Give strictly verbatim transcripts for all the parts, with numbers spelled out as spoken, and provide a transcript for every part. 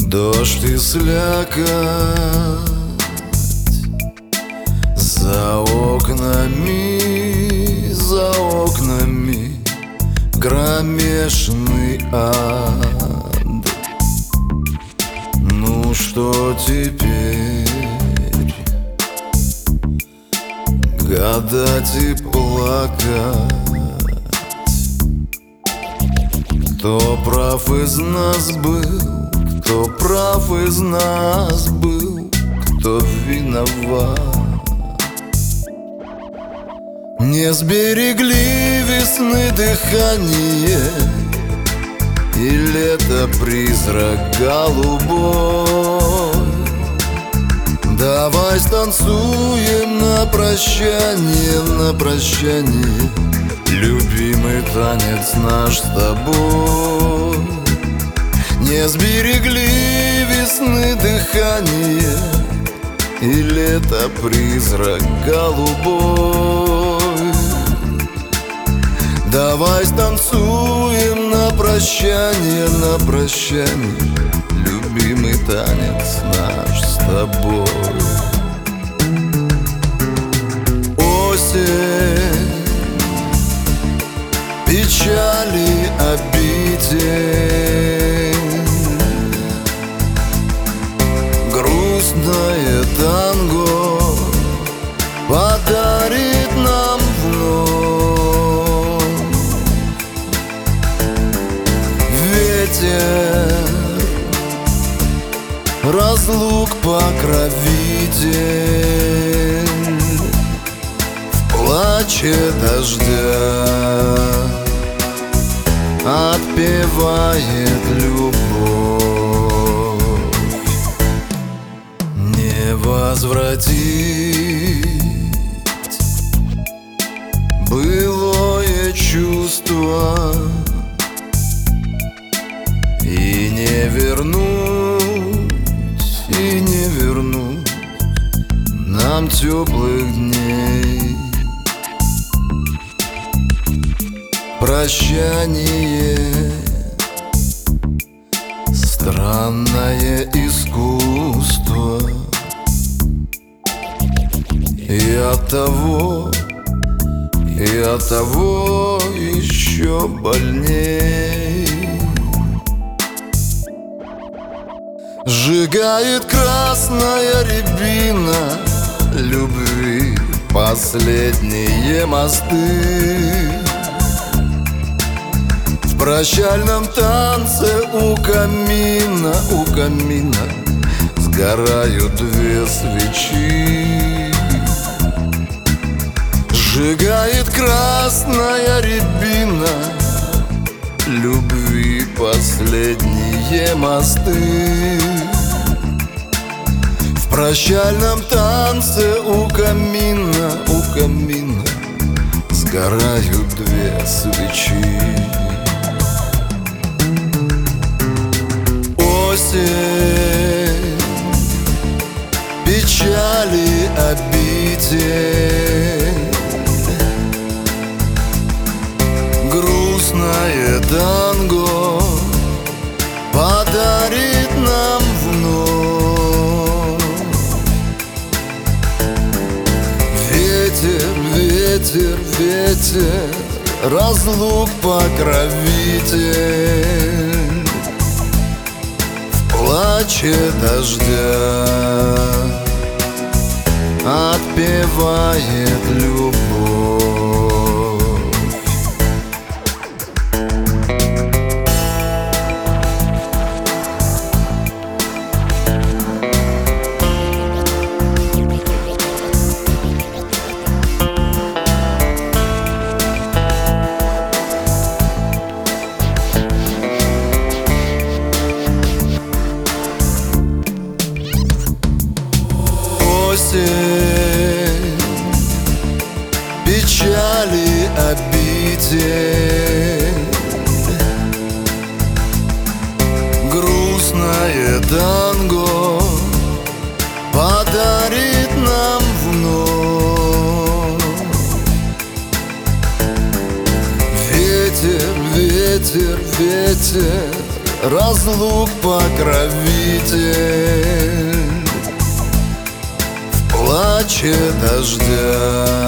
Дождь и слякоть за окнами, за окнами кромешный ад. Ну что теперь? Гадать и плакать. Кто прав из нас был? Кто прав из нас был? Кто виноват? Не сберегли весны дыхание, и лето призрак голубой. Давай станцуем на прощание, на прощание, любимый танец наш с тобой. Не сберегли весны дыхание, и лето призрак голубой. Давай станцуем на прощание, на прощание, любимый танец наш с тобой. Осень, печали, обиде, грустное танго подарит нам вновь. Ветер разлук покровитель, в плаче дождя отпевает любовь. Не возвратить былое чувство и не вернуть, и не вернуть нам теплых дней. Прощание — странное искусство, и оттого, и оттого еще больней. Сжигает красная рябина любви последние мосты. В прощальном танце у камина, у камина сгорают две свечи. Сжигает красная рябина любви последние мосты. В прощальном танце у камина, у камина сгорают две свечи. Осень, печали, обиде, грустное танго подарит нам вновь. Ветер, ветер, ветер, разлук покровитель, в плаче дождя отпевает любовь. Осень, печали, обиде, грустное танго подарит нам вновь. Ветер, ветер, ветер, разлук покровитель. В плаче дождя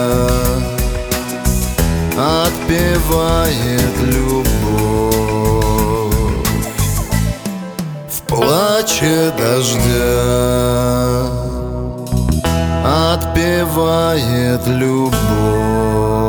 отпевает любовь. В плаче дождя отпевает любовь.